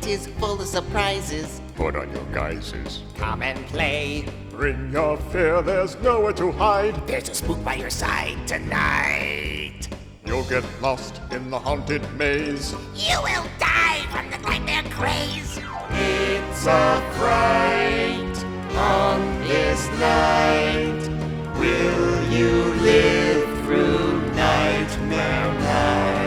is full of surprises. Put on your guises. Come and play. Bring your fear, there's nowhere to hide. There's a spook by your side tonight. You'll get lost in the haunted maze. You will die from the nightmare craze. It's a fright on this night. Will you live through Nightmare Night?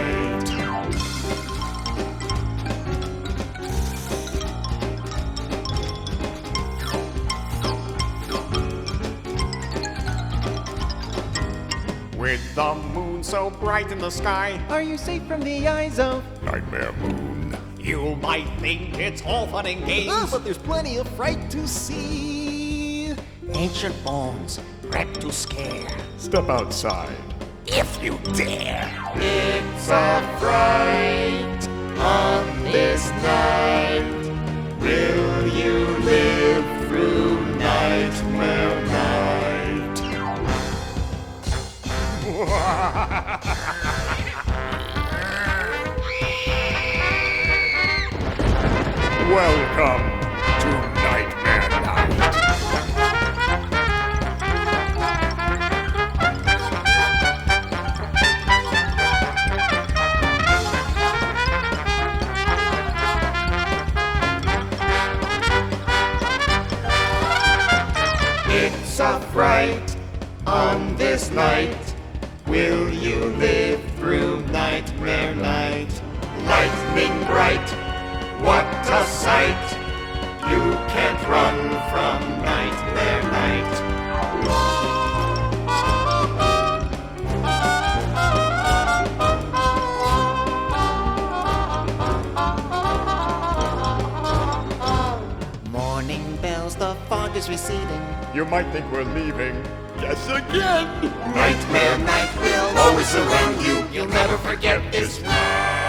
With the moon so bright in the sky, Are you safe from the eyes of? Nightmare Moon. you might think it's all fun and games. But there's plenty of fright to see. Ancient bones, prep to scare. Step outside. If you dare. It's a fright on this night. Will you live through Nightmare Night? Welcome to Nightmare Night. It's a fright on this night. Will you live through Nightmare Night? Lightning bright, what a sight! You can't run from Nightmare Night. Morning bells, the fog is receding. You might think we're leaving. Yes, again! Nightmare Night will always surround you. You'll never forget this night.